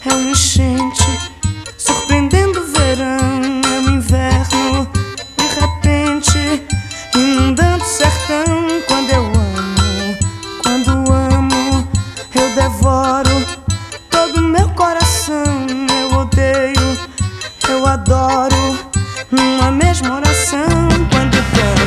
É uma enchente surpreendendo o verão. É um inverno de repente inundando o sertão. Quando amo, eu devoro todo o meu coração. Eu odeio, eu adoro.